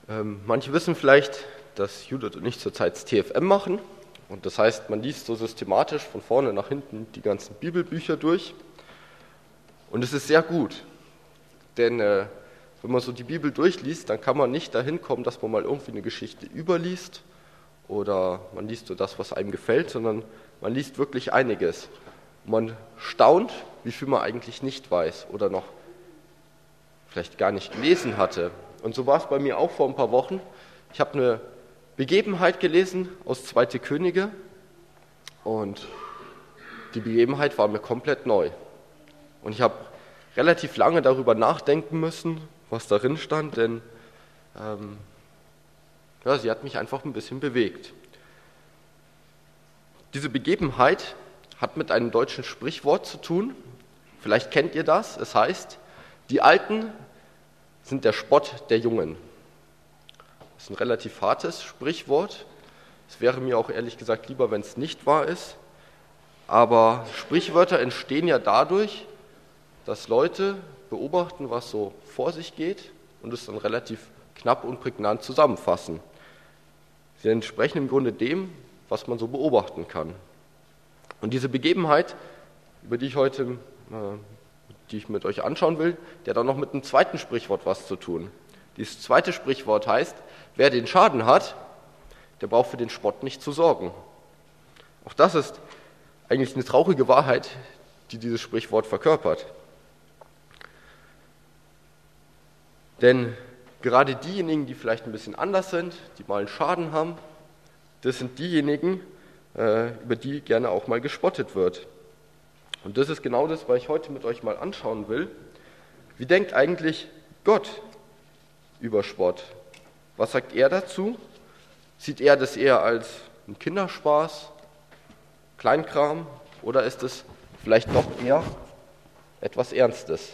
Manche wissen vielleicht, dass Judith und ich zurzeit das TFM machen. Und das heißt, man liest so systematisch von vorne nach hinten die ganzen Bibelbücher durch. Und es ist sehr gut, denn wenn man so die Bibel durchliest, dann kann man nicht dahin kommen, dass man mal irgendwie eine Geschichte überliest oder man liest so das, was einem gefällt, sondern man liest wirklich einiges. Man staunt, wie viel man eigentlich nicht weiß oder noch vielleicht gar nicht gelesen hatte. Und so war es bei mir auch vor ein paar Wochen. Ich habe eine Begebenheit gelesen aus 2. Könige und die Begebenheit war mir komplett neu. Und ich habe relativ lange darüber nachdenken müssen, was darin stand, denn sie hat mich einfach ein bisschen bewegt. Diese Begebenheit hat mit einem deutschen Sprichwort zu tun. Vielleicht kennt ihr das. Es heißt, die Alten sind der Spott der Jungen. Das ist ein relativ hartes Sprichwort. Es wäre mir auch ehrlich gesagt lieber, wenn es nicht wahr ist. Aber Sprichwörter entstehen ja dadurch, dass Leute beobachten, was so vor sich geht und es dann relativ knapp und prägnant zusammenfassen. Sie entsprechen im Grunde dem, was man so beobachten kann. Und diese Begebenheit, über die ich mit euch anschauen will, die hat auch noch mit einem zweiten Sprichwort was zu tun. Dieses zweite Sprichwort heißt, wer den Schaden hat, der braucht für den Spott nicht zu sorgen. Auch das ist eigentlich eine traurige Wahrheit, die dieses Sprichwort verkörpert. Denn gerade diejenigen, die vielleicht ein bisschen anders sind, die mal einen Schaden haben, das sind diejenigen, über die gerne auch mal gespottet wird. Und das ist genau das, was ich heute mit euch mal anschauen will. Wie denkt eigentlich Gott über Spott? Was sagt er dazu? Sieht er das eher als einen Kinderspaß, Kleinkram, oder ist es vielleicht doch eher etwas Ernstes?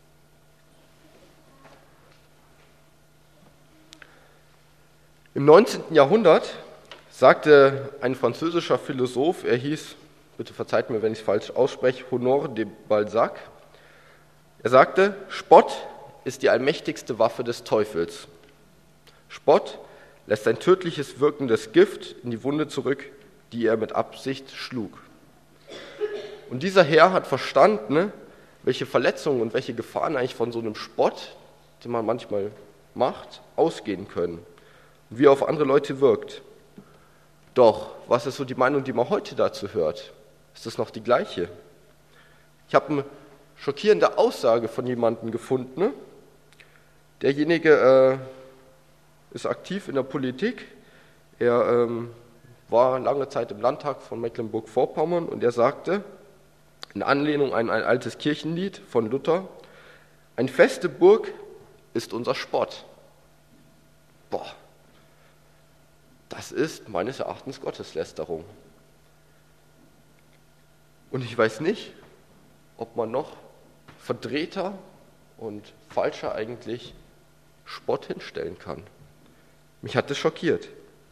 Im 19. Jahrhundert sagte ein französischer Philosoph, er hieß, bitte verzeiht mir, wenn ich es falsch ausspreche, Honoré de Balzac, er sagte, Spott ist die allmächtigste Waffe des Teufels. Spott lässt ein tödliches wirkendes Gift in die Wunde zurück, die er mit Absicht schlug. Und dieser Herr hat verstanden, welche Verletzungen und welche Gefahren eigentlich von so einem Spott, den man manchmal macht, ausgehen können und wie er auf andere Leute wirkt. Doch, was ist so die Meinung, die man heute dazu hört? Ist das noch die gleiche? Ich habe eine schockierende Aussage von jemandem gefunden. Derjenige ist aktiv in der Politik. Er war lange Zeit im Landtag von Mecklenburg-Vorpommern und er sagte, in Anlehnung an ein altes Kirchenlied von Luther, eine feste Burg ist unser Spott. Das ist meines Erachtens Gotteslästerung. Und ich weiß nicht, ob man noch verdrehter und falscher eigentlich Spott hinstellen kann. Mich hat das schockiert.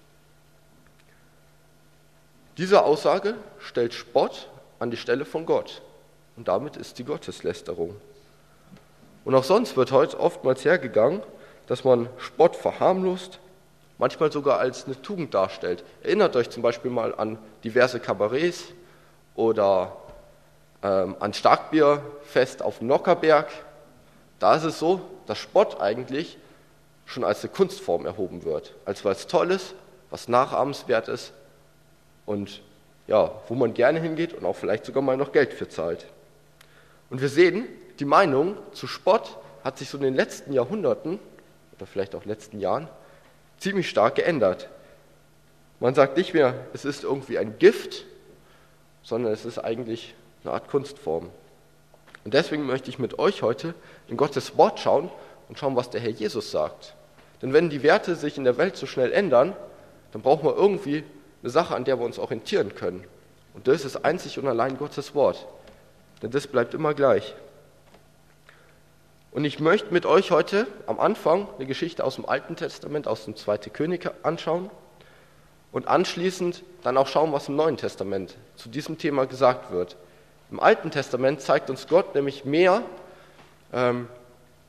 Diese Aussage stellt Spott an die Stelle von Gott. Und damit ist die Gotteslästerung. Und auch sonst wird heute oftmals hergegangen, dass man Spott verharmlost, manchmal sogar als eine Tugend darstellt. Erinnert euch zum Beispiel mal an diverse Kabarets oder an Starkbierfest auf dem Nockherberg. Da ist es so, dass Spott eigentlich schon als eine Kunstform erhoben wird, als was Tolles, was nachahmenswert ist und ja, wo man gerne hingeht und auch vielleicht sogar mal noch Geld für zahlt. Und wir sehen, die Meinung zu Spott hat sich so in den letzten Jahrhunderten oder vielleicht auch letzten Jahren ziemlich stark geändert. Man sagt nicht mehr, es ist irgendwie ein Gift, sondern es ist eigentlich eine Art Kunstform. Und deswegen möchte ich mit euch heute in Gottes Wort schauen und schauen, was der Herr Jesus sagt. Denn wenn die Werte sich in der Welt so schnell ändern, dann brauchen wir irgendwie eine Sache, an der wir uns orientieren können. Und das ist einzig und allein Gottes Wort. Denn das bleibt immer gleich. Und ich möchte mit euch heute am Anfang eine Geschichte aus dem Alten Testament, aus dem 2. König anschauen und anschließend dann auch schauen, was im Neuen Testament zu diesem Thema gesagt wird. Im Alten Testament zeigt uns Gott nämlich mehr,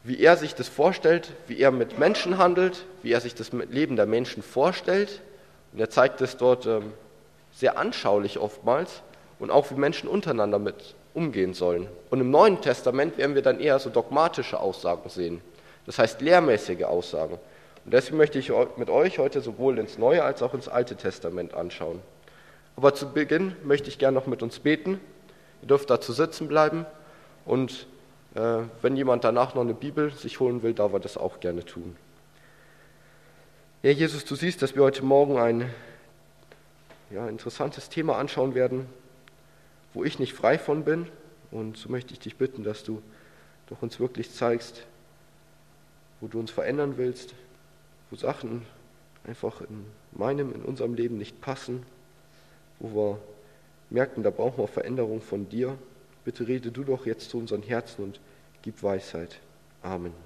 wie er sich das vorstellt, wie er mit Menschen handelt, wie er sich das Leben der Menschen vorstellt. Und er zeigt es dort sehr anschaulich oftmals und auch, wie Menschen untereinander mit umgehen sollen. Und im Neuen Testament werden wir dann eher so dogmatische Aussagen sehen. Das heißt lehrmäßige Aussagen. Und deswegen möchte ich mit euch heute sowohl ins Neue als auch ins Alte Testament anschauen. Aber zu Beginn möchte ich gerne noch mit uns beten. Ihr dürft dazu sitzen bleiben und wenn jemand danach noch eine Bibel sich holen will, darf er das auch gerne tun. Ja, Jesus, du siehst, dass wir heute Morgen ein interessantes Thema anschauen werden, wo ich nicht frei von bin. Und so möchte ich dich bitten, dass du doch uns wirklich zeigst, wo du uns verändern willst, wo Sachen einfach in unserem Leben nicht passen, wo wir merken, da brauchen wir Veränderung von dir. Bitte rede du doch jetzt zu unseren Herzen und gib Weisheit. Amen.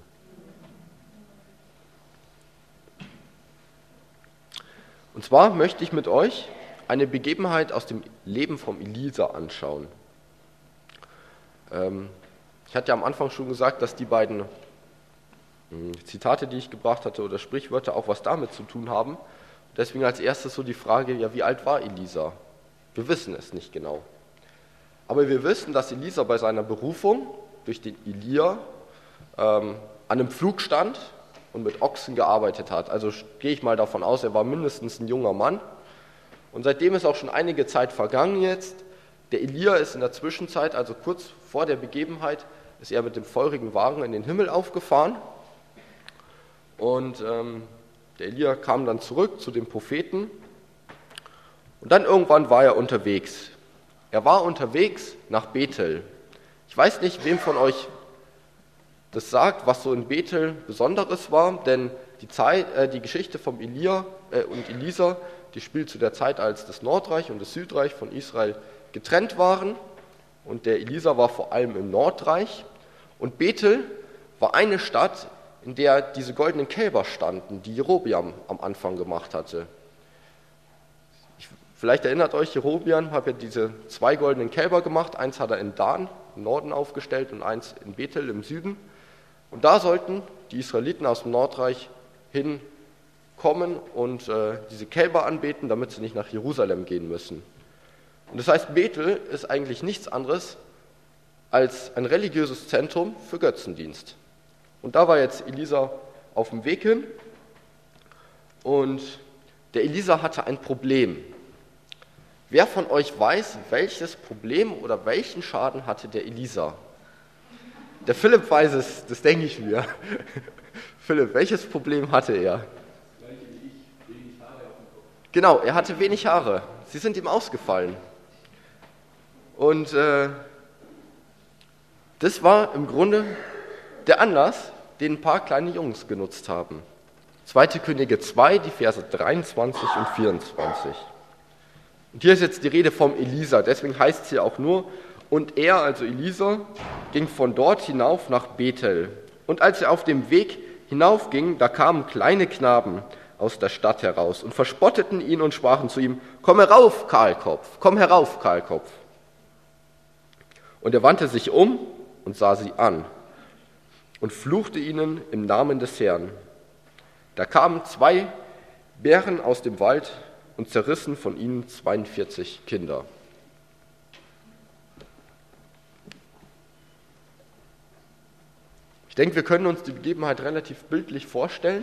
Und zwar möchte ich mit euch eine Begebenheit aus dem Leben von Elisa anschauen. Ich hatte ja am Anfang schon gesagt, dass die beiden Zitate, die ich gebracht hatte, oder Sprichwörter auch was damit zu tun haben. Deswegen als erstes so die Frage, ja, wie alt war Elisa? Wir wissen es nicht genau. Aber wir wissen, dass Elisa bei seiner Berufung durch den Elia an einem Pflug stand und mit Ochsen gearbeitet hat. Also gehe ich mal davon aus, er war mindestens ein junger Mann. Und seitdem ist auch schon einige Zeit vergangen jetzt. Der Elia ist in der Zwischenzeit, also kurz vor der Begebenheit, ist er mit dem feurigen Wagen in den Himmel aufgefahren. Und der Elia kam dann zurück zu dem Propheten. Und dann irgendwann war er unterwegs. Er war unterwegs nach Bethel. Ich weiß nicht, wem von euch das sagt, was so in Bethel Besonderes war, denn die Geschichte vom Elia und Elisa, die spielt zu der Zeit, als das Nordreich und das Südreich von Israel getrennt waren. Und der Elisa war vor allem im Nordreich. Und Bethel war eine Stadt, in der diese goldenen Kälber standen, die Jerobeam am Anfang gemacht hatte. Vielleicht erinnert euch, Jerobeam hat ja diese 2 goldenen Kälber gemacht. Eins hat er in Dan im Norden aufgestellt und eins in Bethel im Süden. Und da sollten die Israeliten aus dem Nordreich hinkommen und diese Kälber anbeten, damit sie nicht nach Jerusalem gehen müssen. Und das heißt, Bethel ist eigentlich nichts anderes als ein religiöses Zentrum für Götzendienst. Und da war jetzt Elisa auf dem Weg hin und der Elisa hatte ein Problem. Wer von euch weiß, welches Problem oder welchen Schaden hatte der Elisa? Der Philipp weiß es, das denke ich mir. Philipp, welches Problem hatte er? Wenig Haare auf dem Kopf. Genau, er hatte wenig Haare. Sie sind ihm ausgefallen. Und das war im Grunde der Anlass, den ein paar kleine Jungs genutzt haben. 2. Könige 2, die Verse 23 und 24. Und hier ist jetzt die Rede vom Elisa, deswegen heißt es hier auch nur, und er, also Elisa, ging von dort hinauf nach Bethel. Und als er auf dem Weg hinaufging, da kamen kleine Knaben aus der Stadt heraus und verspotteten ihn und sprachen zu ihm, komm herauf, Kahlkopf, komm herauf, Kahlkopf. Und er wandte sich um und sah sie an und fluchte ihnen im Namen des Herrn. Da kamen 2 Bären aus dem Wald und zerrissen von ihnen 42 Kinder. Ich denke, wir können uns die Begebenheit relativ bildlich vorstellen,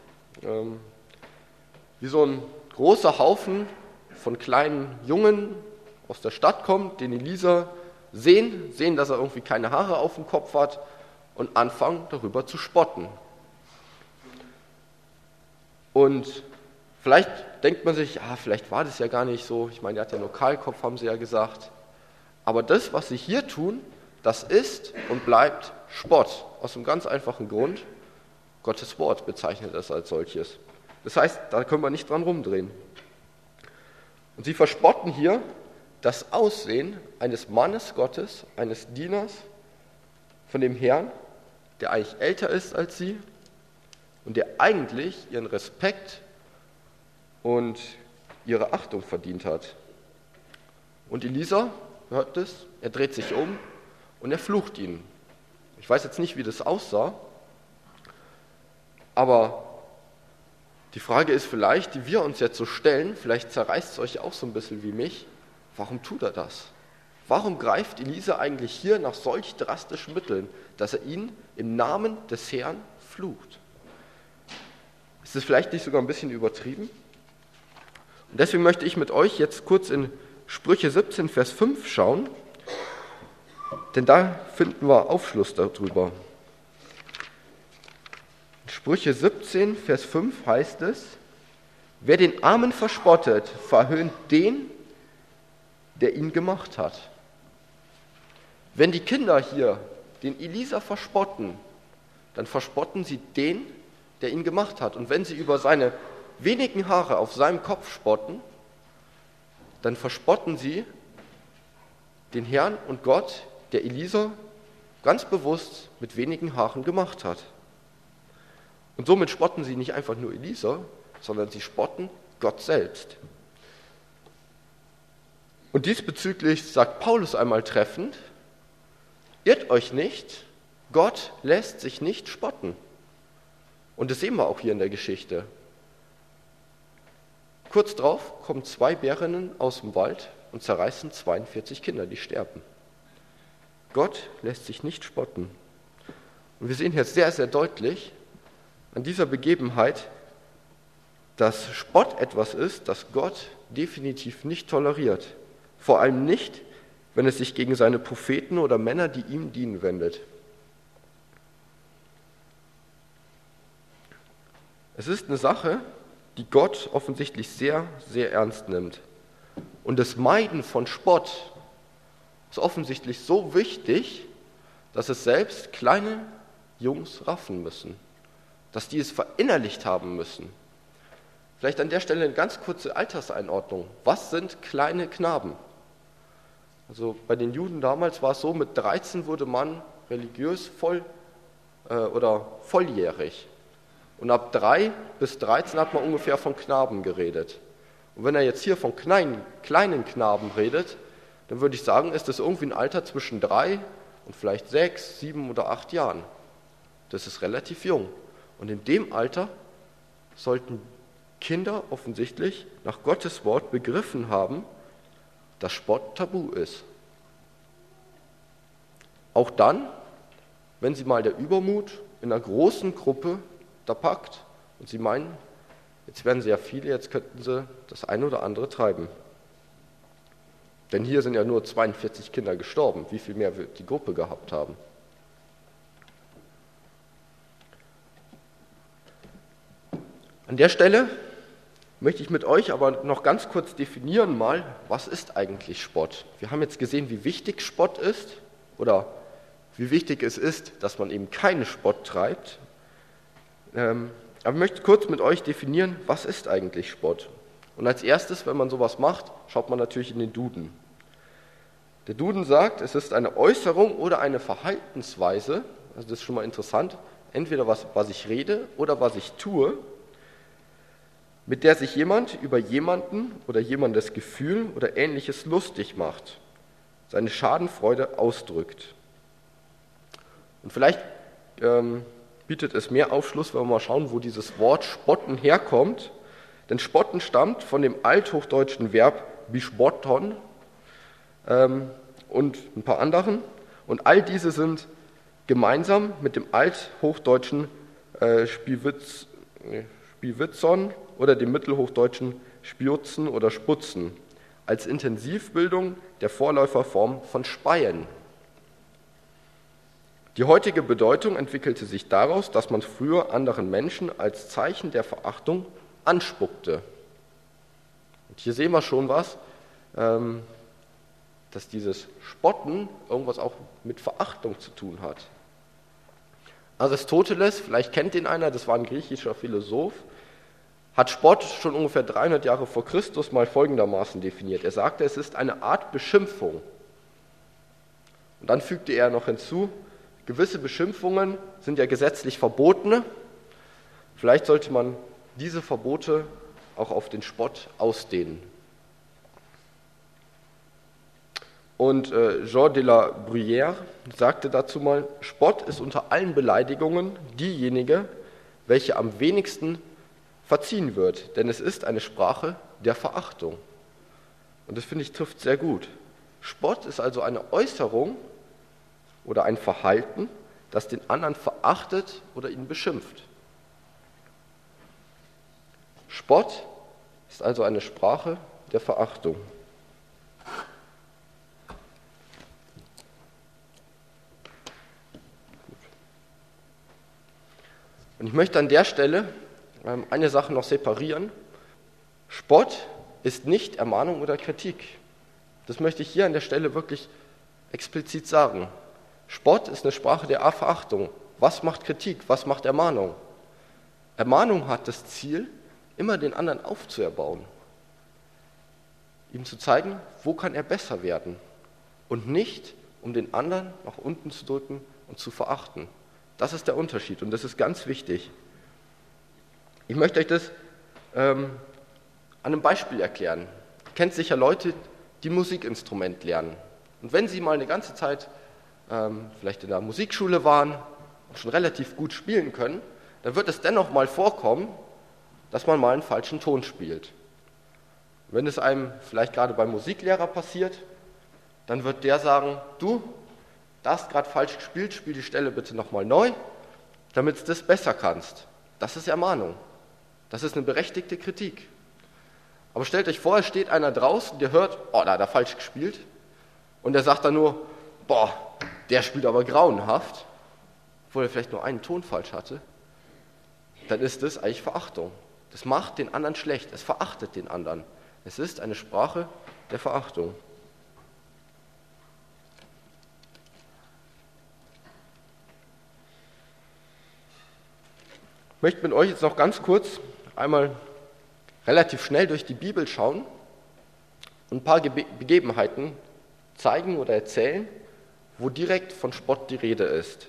wie so ein großer Haufen von kleinen Jungen aus der Stadt kommt, den Elisa sehen, dass er irgendwie keine Haare auf dem Kopf hat und anfangen darüber zu spotten. Und vielleicht denkt man sich, vielleicht war das ja gar nicht so. Ich meine, er hat ja nur Kahlkopf, haben sie ja gesagt. Aber das, was sie hier tun, das ist und bleibt Spott. Aus einem ganz einfachen Grund. Gottes Wort bezeichnet es als solches. Das heißt, da können wir nicht dran rumdrehen. Und sie verspotten hier das Aussehen eines Mannes Gottes, eines Dieners von dem Herrn, der eigentlich älter ist als sie und der eigentlich ihren Respekt und ihre Achtung verdient hat. Und Elisa hört es, er dreht sich um und er flucht ihn. Ich weiß jetzt nicht, wie das aussah, Aber die Frage ist vielleicht, die wir uns jetzt so stellen, vielleicht zerreißt es euch auch so ein bisschen wie mich, warum tut er das? Warum greift Elisa eigentlich hier nach solch drastischen Mitteln, dass er ihn im Namen des Herrn flucht? Ist das vielleicht nicht sogar ein bisschen übertrieben? Und deswegen möchte ich mit euch jetzt kurz in Sprüche 17, Vers 5 schauen, denn da finden wir Aufschluss darüber. In Sprüche 17, Vers 5 heißt es, wer den Armen verspottet, verhöhnt den, der ihn gemacht hat. Wenn die Kinder hier den Elisa verspotten, dann verspotten sie den, der ihn gemacht hat. Und wenn sie über seine wenigen Haare auf seinem Kopf spotten, dann verspotten sie den Herrn und Gott, der Elisa ganz bewusst mit wenigen Haaren gemacht hat. Und somit spotten sie nicht einfach nur Elisa, sondern sie spotten Gott selbst. Und diesbezüglich sagt Paulus einmal treffend, irrt euch nicht, Gott lässt sich nicht spotten. Und das sehen wir auch hier in der Geschichte. Kurz darauf kommen 2 Bärinnen aus dem Wald und zerreißen 42 Kinder, die sterben. Gott lässt sich nicht spotten. Und wir sehen hier sehr, sehr deutlich an dieser Begebenheit, dass Spott etwas ist, das Gott definitiv nicht toleriert. Vor allem nicht, wenn es sich gegen seine Propheten oder Männer, die ihm dienen, wendet. Es ist eine Sache, die Gott offensichtlich sehr, sehr ernst nimmt. Und das Meiden von Spott ist offensichtlich so wichtig, dass es selbst kleine Jungs raffen müssen, dass die es verinnerlicht haben müssen. Vielleicht an der Stelle eine ganz kurze Alterseinordnung. Was sind kleine Knaben? Also bei den Juden damals war es so, mit 13 wurde man religiös volljährig. Und ab 3 bis 13 hat man ungefähr von Knaben geredet. Und wenn er jetzt hier von kleinen Knaben redet, dann würde ich sagen, ist das irgendwie ein Alter zwischen 3 und vielleicht 6, 7 oder 8 Jahren. Das ist relativ jung. Und in dem Alter sollten Kinder offensichtlich nach Gottes Wort begriffen haben, dass Spott tabu ist. Auch dann, wenn sie mal der Übermut in einer großen Gruppe da packt und sie meinen, jetzt werden sie ja viele, jetzt könnten sie das eine oder andere treiben. Denn hier sind ja nur 42 Kinder gestorben. Wie viel mehr wird die Gruppe gehabt haben? An der Stelle möchte ich mit euch aber noch ganz kurz definieren mal, was ist eigentlich Spott? Wir haben jetzt gesehen, wie wichtig Spott ist oder wie wichtig es ist, dass man eben keinen Spott treibt. Aber ich möchte kurz mit euch definieren, was ist eigentlich Spott? Und als erstes, wenn man sowas macht, schaut man natürlich in den Duden. Der Duden sagt, es ist eine Äußerung oder eine Verhaltensweise, also das ist schon mal interessant, entweder was ich rede oder was ich tue, mit der sich jemand über jemanden oder jemandes Gefühl oder Ähnliches lustig macht, seine Schadenfreude ausdrückt. Und vielleicht bietet es mehr Aufschluss, wenn wir mal schauen, wo dieses Wort spotten herkommt. Denn spotten stammt von dem althochdeutschen Verb bispotton und ein paar anderen. Und all diese sind gemeinsam mit dem althochdeutschen Spivitzon oder dem mittelhochdeutschen Spiutzen oder Sputzen als Intensivbildung der Vorläuferform von Speien. Die heutige Bedeutung entwickelte sich daraus, dass man früher anderen Menschen als Zeichen der Verachtung anspuckte. Und hier sehen wir schon was, dass dieses Spotten irgendwas auch mit Verachtung zu tun hat. Aristoteles, vielleicht kennt ihn einer, das war ein griechischer Philosoph, hat Spott schon ungefähr 300 Jahre vor Christus mal folgendermaßen definiert. Er sagte, es ist eine Art Beschimpfung. Und dann fügte er noch hinzu, gewisse Beschimpfungen sind ja gesetzlich verbotene. Vielleicht sollte man diese Verbote auch auf den Spott ausdehnen. Und Jean de la Bruyère sagte dazu mal, Spott ist unter allen Beleidigungen diejenige, welche am wenigsten verziehen wird, denn es ist eine Sprache der Verachtung. Und das finde ich trifft sehr gut. Spott ist also eine Äußerung oder ein Verhalten, das den anderen verachtet oder ihn beschimpft. Spott ist also eine Sprache der Verachtung. Und ich möchte an der Stelle eine Sache noch separieren. Spott ist nicht Ermahnung oder Kritik. Das möchte ich hier an der Stelle wirklich explizit sagen. Spott ist eine Sprache der Verachtung. Was macht Kritik? Was macht Ermahnung? Ermahnung hat das Ziel, immer den anderen aufzuerbauen. Ihm zu zeigen, wo kann er besser werden. Und nicht, um den anderen nach unten zu drücken und zu verachten. Das ist der Unterschied und das ist ganz wichtig. Ich möchte euch das an einem Beispiel erklären. Ihr kennt sicher Leute, die Musikinstrument lernen. Und wenn sie mal eine ganze Zeit vielleicht in der Musikschule waren und schon relativ gut spielen können, dann wird es dennoch mal vorkommen, dass man mal einen falschen Ton spielt. Wenn es einem vielleicht gerade beim Musiklehrer passiert, dann wird der sagen, du, da hast gerade falsch gespielt, spiel die Stelle bitte nochmal neu, damit du das besser kannst. Das ist Ermahnung. Das ist eine berechtigte Kritik. Aber stellt euch vor, es steht einer draußen, der hört, oh, da hat er falsch gespielt. Und der sagt dann nur, boah, der spielt aber grauenhaft, obwohl er vielleicht nur einen Ton falsch hatte. Dann ist das eigentlich Verachtung. Das macht den anderen schlecht, es verachtet den anderen. Es ist eine Sprache der Verachtung. Ich möchte mit euch jetzt noch ganz kurz einmal relativ schnell durch die Bibel schauen und ein paar Begebenheiten zeigen oder erzählen, wo direkt von Spott die Rede ist.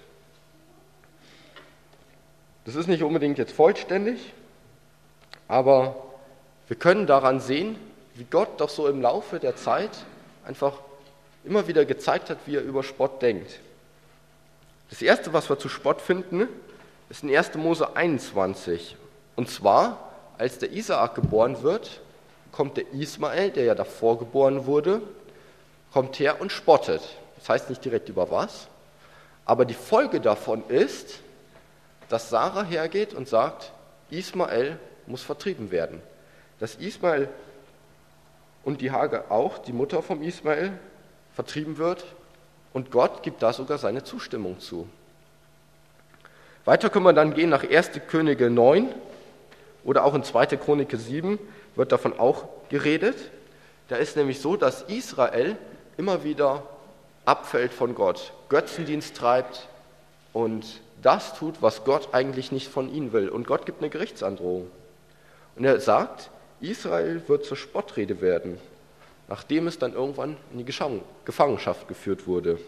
Das ist nicht unbedingt jetzt vollständig, aber wir können daran sehen, wie Gott doch so im Laufe der Zeit einfach immer wieder gezeigt hat, wie er über Spott denkt. Das Erste, was wir zu Spott finden, ist in 1. Mose 21. Und zwar, als der Isaak geboren wird, kommt der Ismael, der ja davor geboren wurde, kommt her und spottet. Das heißt nicht direkt über was, aber die Folge davon ist, dass Sarah hergeht und sagt, Ismael muss vertrieben werden. Dass Ismael und die Hagar auch, die Mutter vom Ismael, vertrieben wird und Gott gibt da sogar seine Zustimmung zu. Weiter können wir dann gehen nach 1. Könige 9 oder auch in 2. Chronik 7 wird davon auch geredet. Da ist nämlich so, dass Israel immer wieder abfällt von Gott, Götzendienst treibt und das tut, was Gott eigentlich nicht von ihnen will. Und Gott gibt eine Gerichtsandrohung. Und er sagt, Israel wird zur Spottrede werden, nachdem es dann irgendwann in die Gefangenschaft geführt wurde.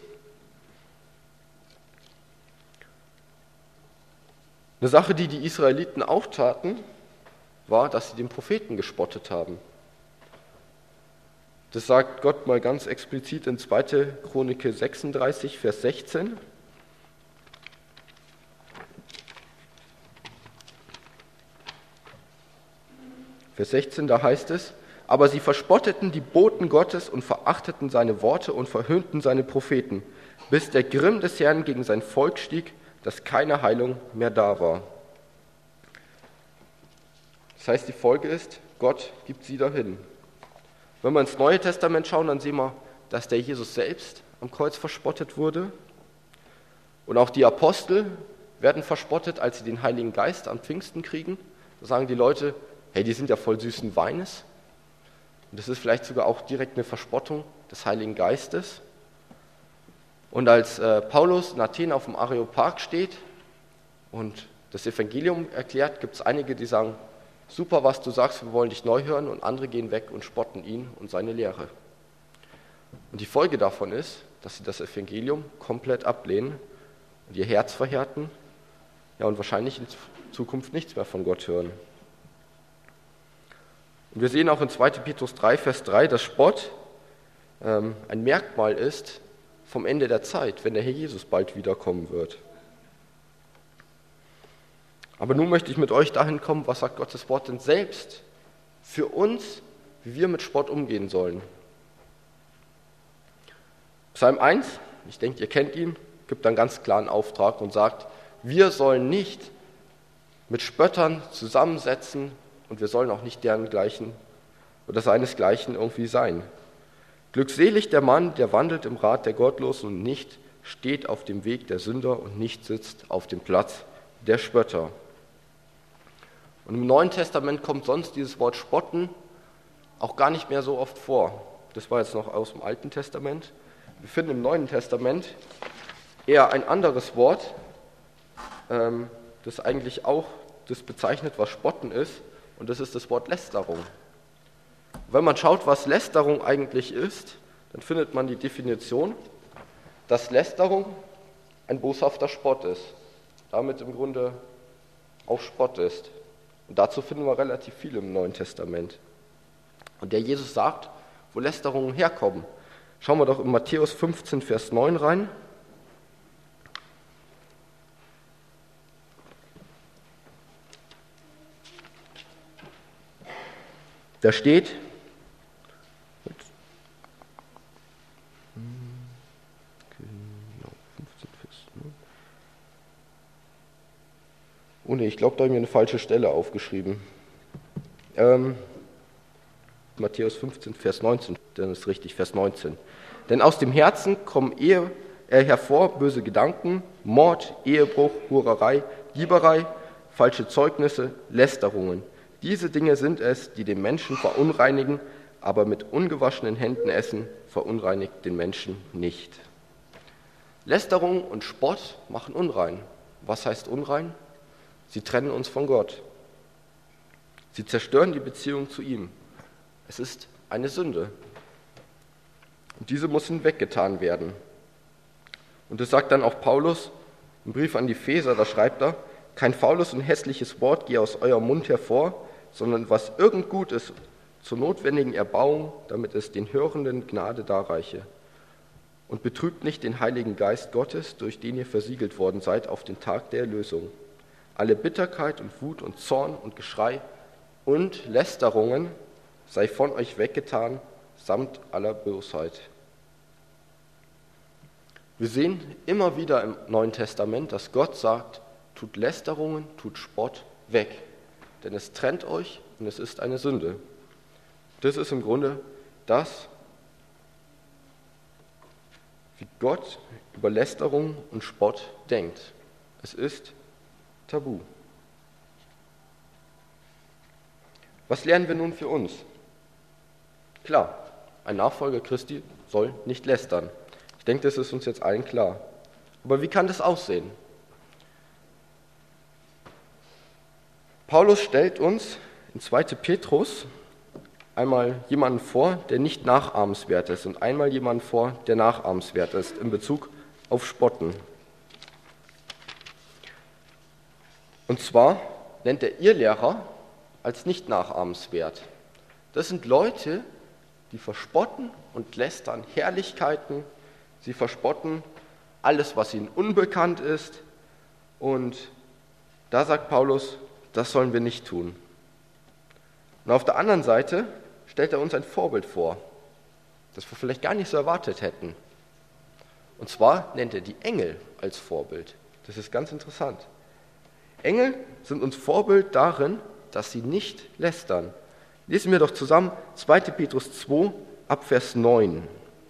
Eine Sache, die die Israeliten auch taten, war, dass sie den Propheten gespottet haben. Das sagt Gott mal ganz explizit in 2. Chronik 36, Vers 16. Vers 16, da heißt es, aber sie verspotteten die Boten Gottes und verachteten seine Worte und verhöhnten seine Propheten, bis der Grimm des Herrn gegen sein Volk stieg, dass keine Heilung mehr da war. Das heißt, die Folge ist, Gott gibt sie dahin. Wenn wir ins Neue Testament schauen, dann sehen wir, dass der Jesus selbst am Kreuz verspottet wurde. Und auch die Apostel werden verspottet, als sie den Heiligen Geist am Pfingsten kriegen. Da sagen die Leute, hey, die sind ja voll süßen Weines. Und das ist vielleicht sogar auch direkt eine Verspottung des Heiligen Geistes. Und als Paulus in Athen auf dem Areopag steht und das Evangelium erklärt, gibt es einige, die sagen, super, was du sagst, wir wollen dich neu hören, und andere gehen weg und spotten ihn und seine Lehre. Und die Folge davon ist, dass sie das Evangelium komplett ablehnen und ihr Herz verhärten, ja, und wahrscheinlich in Zukunft nichts mehr von Gott hören. Und wir sehen auch in 2. Petrus 3, Vers 3, dass Spott ein Merkmal ist vom Ende der Zeit, wenn der Herr Jesus bald wiederkommen wird. Aber nun möchte ich mit euch dahin kommen, was sagt Gottes Wort denn selbst für uns, wie wir mit Spott umgehen sollen. Psalm 1, ich denke, ihr kennt ihn, gibt einen ganz klaren Auftrag und sagt, wir sollen nicht mit Spöttern zusammensetzen und wir sollen auch nicht deren gleichen oder seinesgleichen irgendwie sein. Glückselig der Mann, der wandelt im Rat der Gottlosen und nicht steht auf dem Weg der Sünder und nicht sitzt auf dem Platz der Spötter. Und im Neuen Testament kommt sonst dieses Wort Spotten auch gar nicht mehr so oft vor. Das war jetzt noch aus dem Alten Testament. Wir finden im Neuen Testament eher ein anderes Wort, das eigentlich auch das bezeichnet, was Spotten ist, und das ist das Wort Lästerung. Wenn man schaut, was Lästerung eigentlich ist, dann findet man die Definition, dass Lästerung ein boshafter Spott ist, damit im Grunde auch Spott ist. Und dazu finden wir relativ viel im Neuen Testament. Und der Jesus sagt, wo Lästerungen herkommen. Schauen wir doch in Matthäus 15, Vers 9 rein. Da steht, oh ne, ich glaube, da habe ich mir eine falsche Stelle aufgeschrieben. Matthäus 15, Vers 19, dann ist richtig, Vers 19. Denn aus dem Herzen kommen hervor böse Gedanken, Mord, Ehebruch, Hurerei, Dieberei, falsche Zeugnisse, Lästerungen. Diese Dinge sind es, die den Menschen verunreinigen, aber mit ungewaschenen Händen essen verunreinigt den Menschen nicht. Lästerung und Spott machen unrein. Was heißt unrein? Sie trennen uns von Gott. Sie zerstören die Beziehung zu ihm. Es ist eine Sünde. Und diese muss hinweggetan werden. Und das sagt dann auch Paulus im Brief an die Epheser, da schreibt er, kein faules und hässliches Wort gehe aus eurem Mund hervor, sondern was irgend gut ist, zur notwendigen Erbauung, damit es den Hörenden Gnade darreiche. Und betrübt nicht den Heiligen Geist Gottes, durch den ihr versiegelt worden seid auf den Tag der Erlösung. Alle Bitterkeit und Wut und Zorn und Geschrei und Lästerungen sei von euch weggetan, samt aller Bosheit. Wir sehen immer wieder im Neuen Testament, dass Gott sagt, tut Lästerungen, tut Spott weg. Denn es trennt euch und es ist eine Sünde. Das ist im Grunde das, wie Gott über Lästerung und Spott denkt. Es ist tabu. Was lernen wir nun für uns? Klar, ein Nachfolger Christi soll nicht lästern. Ich denke, das ist uns jetzt allen klar. Aber wie kann das aussehen? Paulus stellt uns in 2. Petrus einmal jemanden vor, der nicht nachahmenswert ist, und einmal jemanden vor, der nachahmenswert ist, in Bezug auf Spotten. Und zwar nennt er Irrlehrer als nicht nachahmenswert. Das sind Leute, die verspotten und lästern Herrlichkeiten, sie verspotten alles, was ihnen unbekannt ist, und da sagt Paulus, das sollen wir nicht tun. Und auf der anderen Seite stellt er uns ein Vorbild vor, das wir vielleicht gar nicht so erwartet hätten. Und zwar nennt er die Engel als Vorbild. Das ist ganz interessant. Engel sind uns Vorbild darin, dass sie nicht lästern. Lesen wir doch zusammen 2. Petrus 2, ab Vers 9.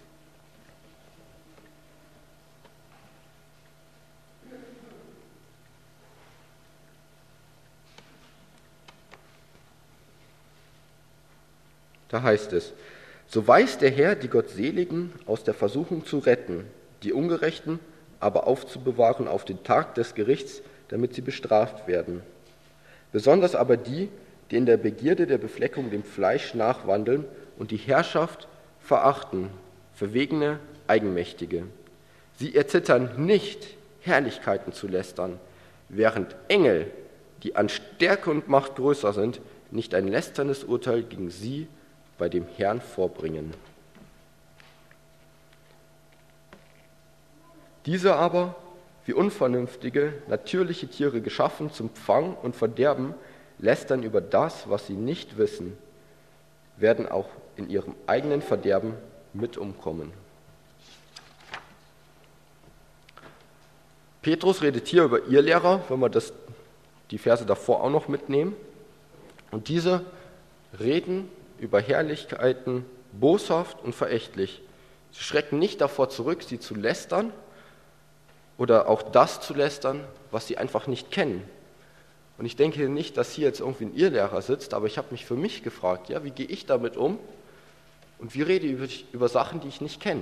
Da heißt es, so weiß der Herr die Gottseligen aus der Versuchung zu retten, die Ungerechten aber aufzubewahren auf den Tag des Gerichts, damit sie bestraft werden. Besonders aber die, die in der Begierde der Befleckung dem Fleisch nachwandeln und die Herrschaft verachten, verwegene, Eigenmächtige. Sie erzittern nicht, Herrlichkeiten zu lästern, während Engel, die an Stärke und Macht größer sind, nicht ein lästerndes Urteil gegen sie bei dem Herrn vorbringen. Diese aber wie unvernünftige, natürliche Tiere geschaffen zum Fang und Verderben, lästern über das, was sie nicht wissen, werden auch in ihrem eigenen Verderben mit umkommen. Petrus redet hier über Irrlehrer, wenn wir die Verse davor auch noch mitnehmen. Und diese reden über Herrlichkeiten boshaft und verächtlich. Sie schrecken nicht davor zurück, sie zu lästern oder auch das zu lästern, was sie einfach nicht kennen. Und ich denke nicht, dass hier jetzt irgendwie ein Irrlehrer sitzt, aber ich habe mich für mich gefragt, ja, wie gehe ich damit um und wie rede ich über Sachen, die ich nicht kenne?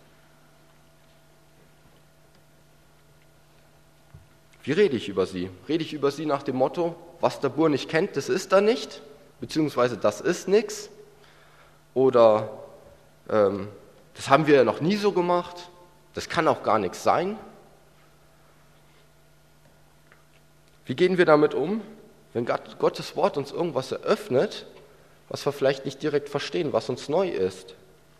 Wie rede ich über sie? Rede ich über sie nach dem Motto, was der Bur nicht kennt, das ist da nicht, beziehungsweise das ist nichts? Oder das haben wir ja noch nie so gemacht, das kann auch gar nichts sein? Wie gehen wir damit um, wenn Gottes Wort uns irgendwas eröffnet, was wir vielleicht nicht direkt verstehen, was uns neu ist?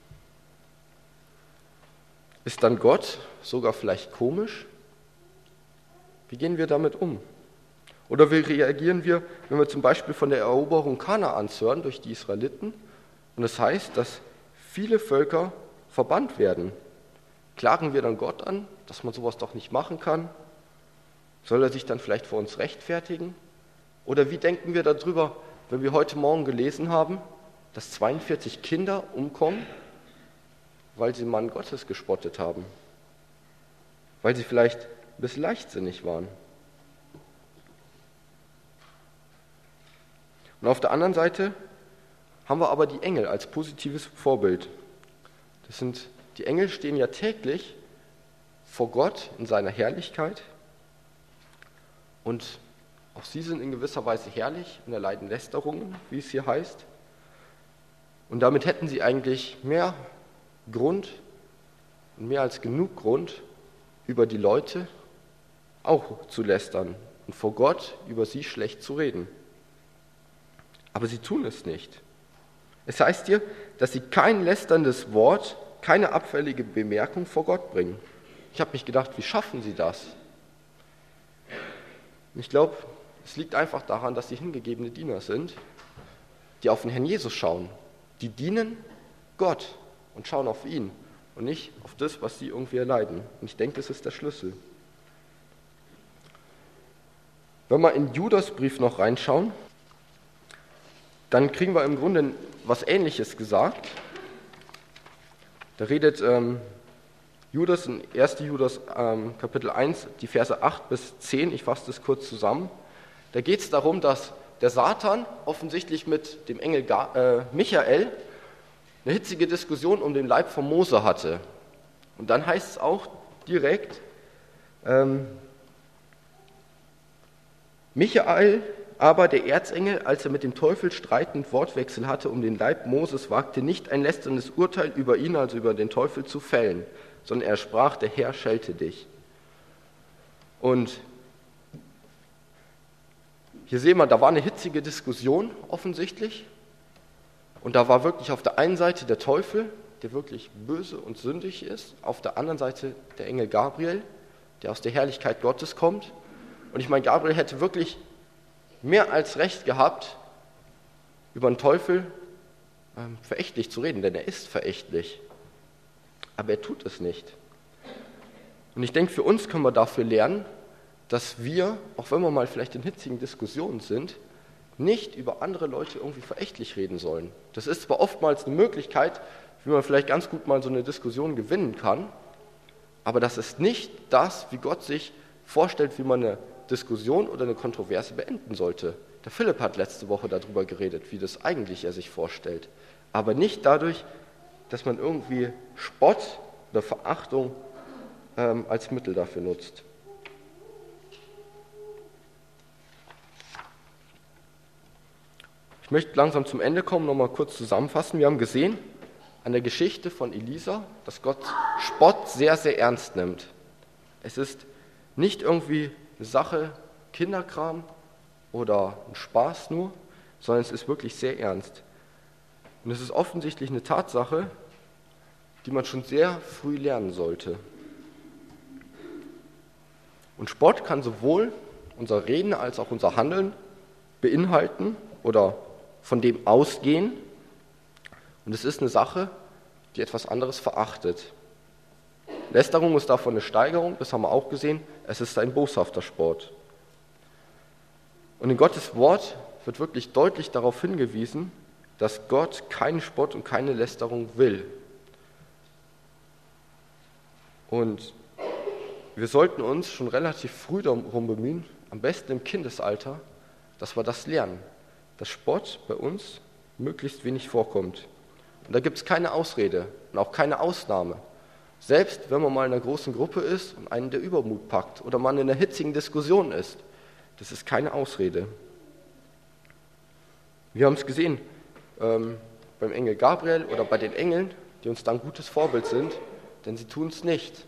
Ist dann Gott sogar vielleicht komisch? Wie gehen wir damit um? Oder wie reagieren wir, wenn wir zum Beispiel von der Eroberung Kanaans hören durch die Israeliten und es heißt, dass viele Völker verbannt werden? Klagen wir dann Gott an, dass man sowas doch nicht machen kann? Soll er sich dann vielleicht vor uns rechtfertigen? Oder wie denken wir darüber, wenn wir heute Morgen gelesen haben, dass 42 Kinder umkommen, weil sie den Mann Gottes gespottet haben? Weil sie vielleicht ein bisschen leichtsinnig waren. Und auf der anderen Seite haben wir aber die Engel als positives Vorbild. Die Engel stehen ja täglich vor Gott in seiner Herrlichkeit und auch sie sind in gewisser Weise herrlich und erleiden Lästerungen, wie es hier heißt. Und damit hätten sie eigentlich mehr Grund und mehr als genug Grund, über die Leute auch zu lästern und vor Gott über sie schlecht zu reden. Aber sie tun es nicht. Es heißt hier, dass sie kein lästerndes Wort, keine abfällige Bemerkung vor Gott bringen. Ich habe mich gedacht, wie schaffen sie das? Ich glaube, es liegt einfach daran, dass sie hingegebene Diener sind, die auf den Herrn Jesus schauen. Die dienen Gott und schauen auf ihn und nicht auf das, was sie irgendwie erleiden. Und ich denke, das ist der Schlüssel. Wenn wir in Judas Brief noch reinschauen, dann kriegen wir im Grunde was Ähnliches gesagt. Da redet Judas in 1. Judas Kapitel 1, die Verse 8 bis 10, ich fasse das kurz zusammen. Da geht es darum, dass der Satan offensichtlich mit dem Engel Michael eine hitzige Diskussion um den Leib von Mose hatte. Und dann heißt es auch direkt, Michael aber, der Erzengel, als er mit dem Teufel streitend Wortwechsel hatte um den Leib Moses, wagte nicht ein lästerndes Urteil über ihn, also über den Teufel, zu fällen, sondern er sprach, der Herr schelte dich. Und hier sehen wir, da war eine hitzige Diskussion offensichtlich. Und da war wirklich auf der einen Seite der Teufel, der wirklich böse und sündig ist, auf der anderen Seite der Engel Gabriel, der aus der Herrlichkeit Gottes kommt. Und ich meine, Gabriel hätte wirklich mehr als recht gehabt, über den Teufel verächtlich zu reden, denn er ist verächtlich. Aber er tut es nicht. Und ich denke, für uns können wir dafür lernen, dass wir, auch wenn wir mal vielleicht in hitzigen Diskussionen sind, nicht über andere Leute irgendwie verächtlich reden sollen. Das ist zwar oftmals eine Möglichkeit, wie man vielleicht ganz gut mal so eine Diskussion gewinnen kann, aber das ist nicht das, wie Gott sich vorstellt, wie man eine Diskussion oder eine Kontroverse beenden sollte. Der Philipp hat letzte Woche darüber geredet, wie das eigentlich er sich vorstellt. Aber nicht dadurch, dass man irgendwie Spott oder Verachtung als Mittel dafür nutzt. Ich möchte langsam zum Ende kommen, nochmal kurz zusammenfassen. Wir haben gesehen an der Geschichte von Elisa, dass Gott Spott sehr, sehr ernst nimmt. Es ist nicht irgendwie eine Sache, Kinderkram oder ein Spaß nur, sondern es ist wirklich sehr ernst. Und es ist offensichtlich eine Tatsache, die man schon sehr früh lernen sollte. Und Spott kann sowohl unser Reden als auch unser Handeln beinhalten oder von dem ausgehen. Und es ist eine Sache, die etwas anderes verachtet. Lästerung ist davon eine Steigerung, das haben wir auch gesehen. Es ist ein boshafter Spott. Und in Gottes Wort wird wirklich deutlich darauf hingewiesen, dass Gott keinen Spott und keine Lästerung will. Und wir sollten uns schon relativ früh darum bemühen, am besten im Kindesalter, dass wir das lernen, dass Spott bei uns möglichst wenig vorkommt. Und da gibt es keine Ausrede und auch keine Ausnahme. Selbst wenn man mal in einer großen Gruppe ist und einen der Übermut packt oder man in einer hitzigen Diskussion ist, das ist keine Ausrede. Wir haben es gesehen beim Engel Gabriel oder bei den Engeln, die uns da ein gutes Vorbild sind, denn sie tun es nicht.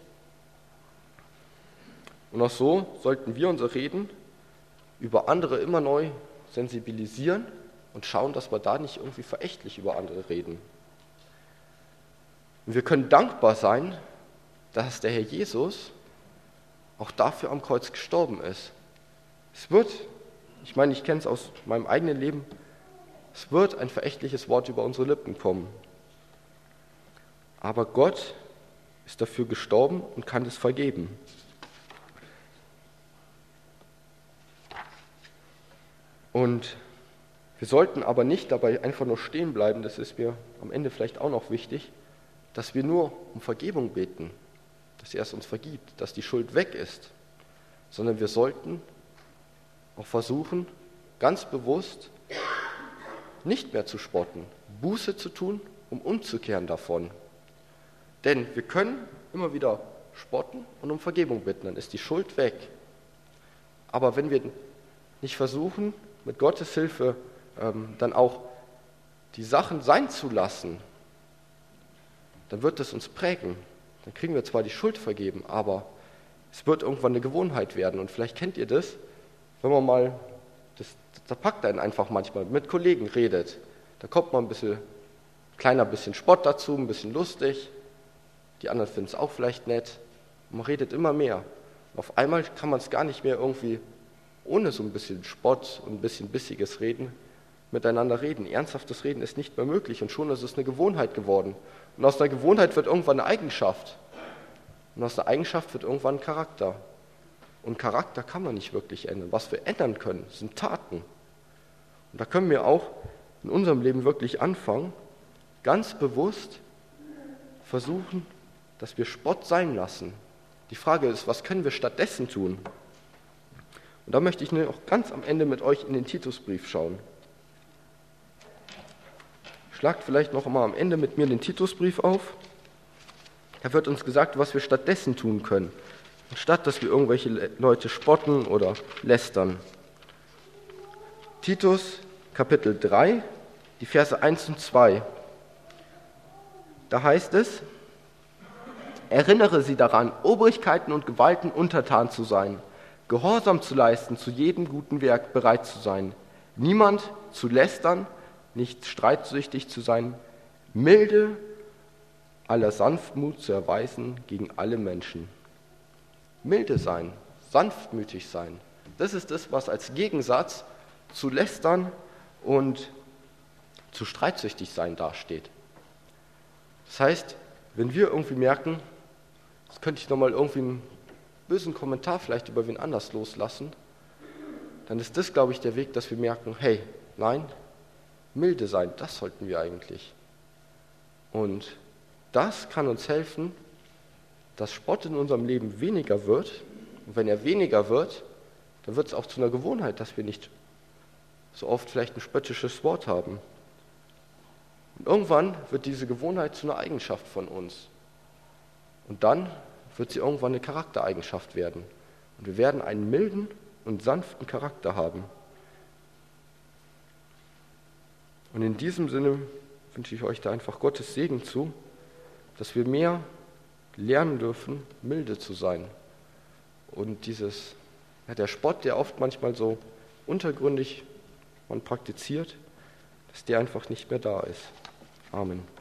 Und auch so sollten wir unser Reden über andere immer neu sensibilisieren und schauen, dass wir da nicht irgendwie verächtlich über andere reden. Und wir können dankbar sein, dass der Herr Jesus auch dafür am Kreuz gestorben ist. Es wird, ich meine, ich kenne es aus meinem eigenen Leben, es wird ein verächtliches Wort über unsere Lippen kommen. Aber Gott ist dafür gestorben und kann es vergeben. Und wir sollten aber nicht dabei einfach nur stehen bleiben, das ist mir am Ende vielleicht auch noch wichtig, dass wir nur um Vergebung beten, dass er es uns vergibt, dass die Schuld weg ist, sondern wir sollten auch versuchen, ganz bewusst nicht mehr zu spotten, Buße zu tun, um umzukehren davon. Denn wir können immer wieder spotten und um Vergebung bitten, dann ist die Schuld weg. Aber wenn wir nicht versuchen, mit Gottes Hilfe dann auch die Sachen sein zu lassen, dann wird es uns prägen. Dann kriegen wir zwar die Schuld vergeben, aber es wird irgendwann eine Gewohnheit werden. Und vielleicht kennt ihr das, wenn man mal, da packt einen einfach manchmal, mit Kollegen redet. Da kommt mal ein kleiner bisschen Spott dazu, ein bisschen lustig. Die anderen finden es auch vielleicht nett. Und man redet immer mehr. Und auf einmal kann man es gar nicht mehr irgendwie ohne so ein bisschen Spott und ein bisschen bissiges Reden miteinander reden. Ernsthaftes Reden ist nicht mehr möglich und schon ist es eine Gewohnheit geworden. Und aus einer Gewohnheit wird irgendwann eine Eigenschaft. Und aus einer Eigenschaft wird irgendwann ein Charakter. Und Charakter kann man nicht wirklich ändern. Was wir ändern können, sind Taten. Und da können wir auch in unserem Leben wirklich anfangen, ganz bewusst versuchen, dass wir Spott sein lassen. Die Frage ist, was können wir stattdessen tun? Und da möchte ich noch ganz am Ende mit euch in den Titusbrief schauen. Schlagt vielleicht noch einmal am Ende mit mir den Titusbrief auf. Da wird uns gesagt, was wir stattdessen tun können, anstatt dass wir irgendwelche Leute spotten oder lästern. Titus, Kapitel 3, die Verse 1 und 2. Da heißt es: Erinnere sie daran, Obrigkeiten und Gewalten untertan zu sein, Gehorsam zu leisten, zu jedem guten Werk bereit zu sein, niemand zu lästern, nicht streitsüchtig zu sein, milde, aller Sanftmut zu erweisen gegen alle Menschen. Milde sein, sanftmütig sein, das ist das, was als Gegensatz zu lästern und zu streitsüchtig sein dasteht. Das heißt, wenn wir irgendwie merken, jetzt könnte ich nochmal irgendwie einen bösen Kommentar vielleicht über wen anders loslassen, dann ist das, glaube ich, der Weg, dass wir merken, hey, nein, milde sein, das sollten wir eigentlich. Und das kann uns helfen, dass Spott in unserem Leben weniger wird. Und wenn er weniger wird, dann wird es auch zu einer Gewohnheit, dass wir nicht so oft vielleicht ein spöttisches Wort haben. Und irgendwann wird diese Gewohnheit zu einer Eigenschaft von uns. Und dann wird sie irgendwann eine Charaktereigenschaft werden. Und wir werden einen milden und sanften Charakter haben. Und in diesem Sinne wünsche ich euch da einfach Gottes Segen zu, dass wir mehr lernen dürfen, milde zu sein. Und der Spott, der oft manchmal so untergründig man praktiziert, dass der einfach nicht mehr da ist. Amen.